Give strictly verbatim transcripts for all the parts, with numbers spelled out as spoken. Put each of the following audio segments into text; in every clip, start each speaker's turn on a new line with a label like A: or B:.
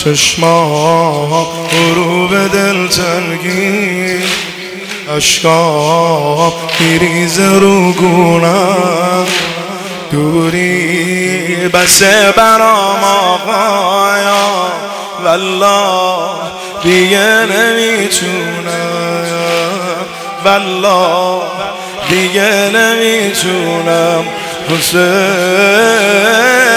A: چشما غروب دل تنگی اشکا میریزه رو گونم دوری بسه برام آقایا والله دیگه نمیتونم والله دیگه نمیتونم حسین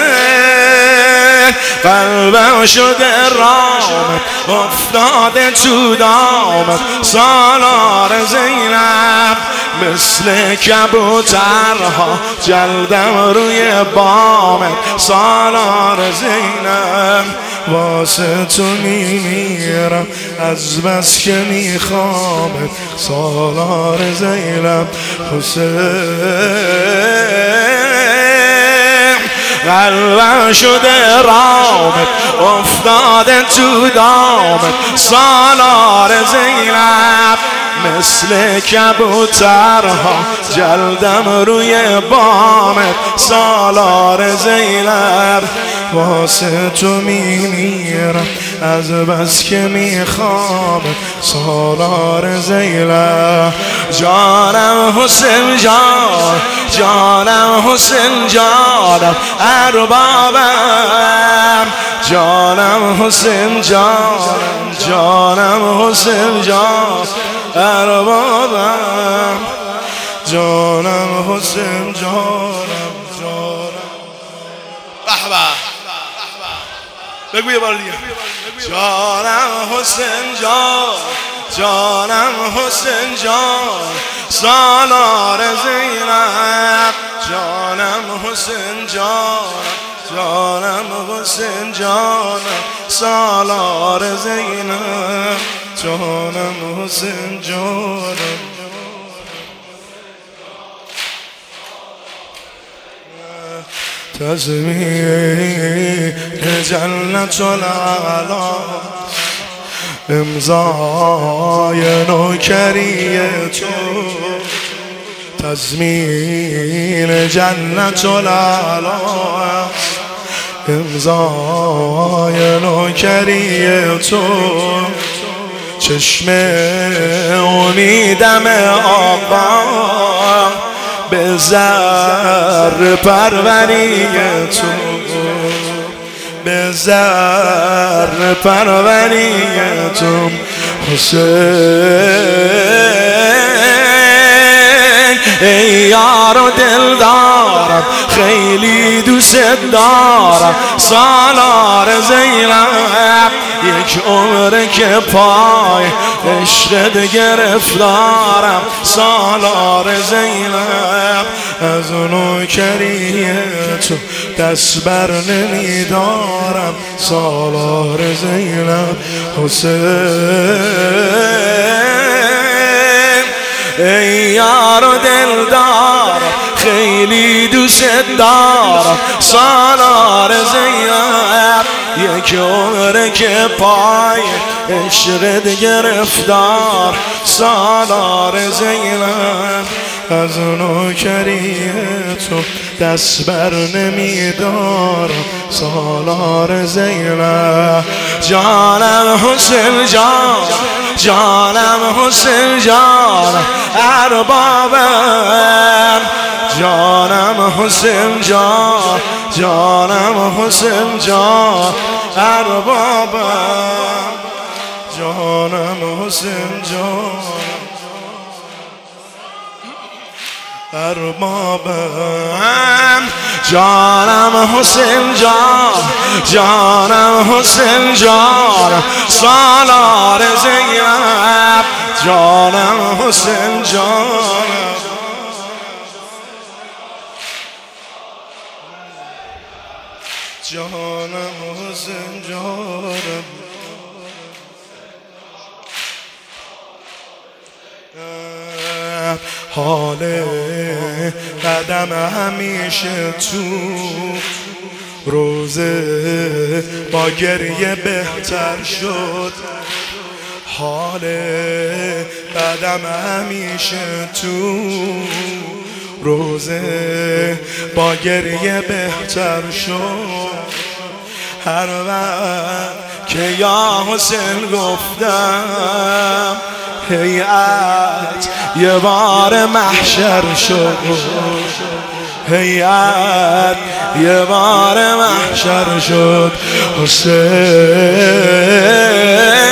A: قلبم شده رامت افتاده تو دامت سالار زینب مثل کبوترها جلدم روی بامت سالار زینب واسه تو میمیرم از بس که میخوامت سالار زینب حسین قلبم شده رامت افتاده تو دامت سالار زینب مثل کبوترها جلدم روی بامت سالار زینب واسه تو میمیرم از بس که میخوامت سالار زینب جانم حسین جان جانم حسین جانم اربابم جانم حسین جانم جانم حسین جان اربابم جانم حسین جانم جانم بحبه بگو یه بار دیگه جانم حسین جان جانم حسین جان سالار زینب جانم حسین جانم جانم حسین جانم سالار زینب جانم حسین جانم تزمین جنت العلا امضای نوکری تو تزمین جنت العلا امضای نوکری تو چشم امیدم آقا به زر پروری تو به زر پروری تو حسین ای یار و دل دارم خیلی دوست دارم سالار زینب یک عمره که پای عشقت گرفتارم سالار زینب از نوکری تو دست بر نمیدارم سالار زینب حسین ای یار و دل دارم خیلی دوست دارم سالار زینب یک عمره که پای عشقت گرفتار سالار زینب از نوکری تو دست بر نمیدارم سالار زینب جانم حسین جان جانم حسین جان اربابم جانم حسین جان جانم حسین جان اربابم جانم حسین جان اربابم جانم حسین جان جانم حسین جان سالار زینب جانم حسین جان جانم حسین جانم حال قدم همیشه تو روزه با گریه بهتر شد حال قدم همیشه تو روزه با گریه بهتر شد هر وقت که یا حسین گفتم هیئت یه بار محشر شد، هیئت یه بار محشر شد. حسین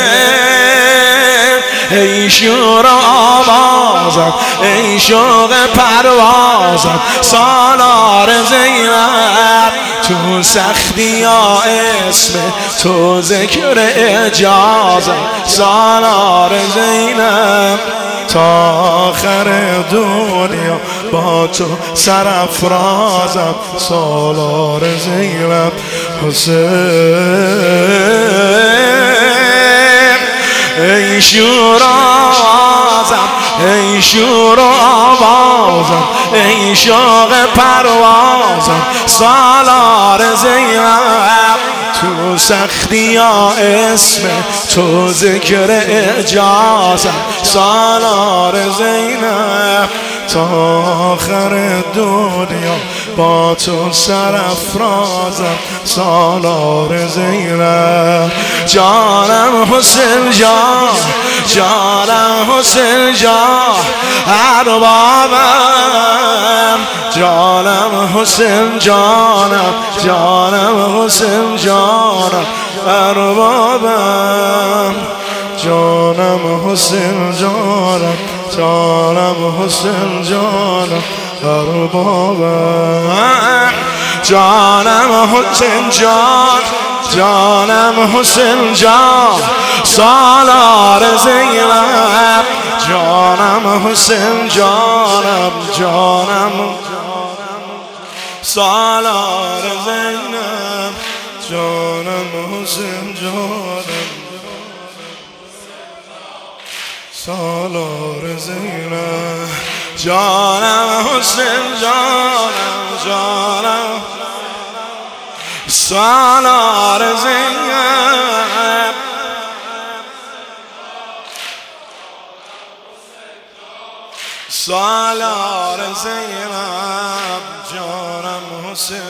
A: ای شور آوازم، ای شوق پروازم، سالار زینب تو سختی یا اسم تو ذکر اجازم، سالار زینب تا آخر دنیا با تو سرافرازم، سالار زینب. حسین ای شور آوازم، ای شور آوازم، ای شوق پروازم، سالار زینب تو سختی یا اسم تو ذکر اجازم، سالار زینب تا آخر دنیا با تو سرافرازم، سالار زینب. جانم حسین جان، جانم حسین جان، اربابم جانم حسین جانم، جانم حسین جانم، اربابم جانم حسین جانم، جانم حسین جانم، اربابم جانم حسین جان، جانم حسین جان، سالار زینب جانم حسین جانم، جانم سالار زینب جانم حسین جانم، سالار زینب جانم حسین جانم، جانم سالار زینب سالار زینب جانم حسین